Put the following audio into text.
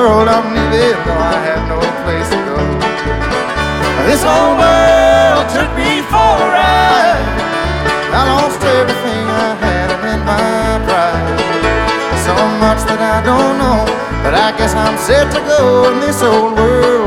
world I'm leaving, though I have no place to go. This whole world took me for a ride. I lost everything I had and in my pride. So much that I don't know, but I guess I'm set to go in this old world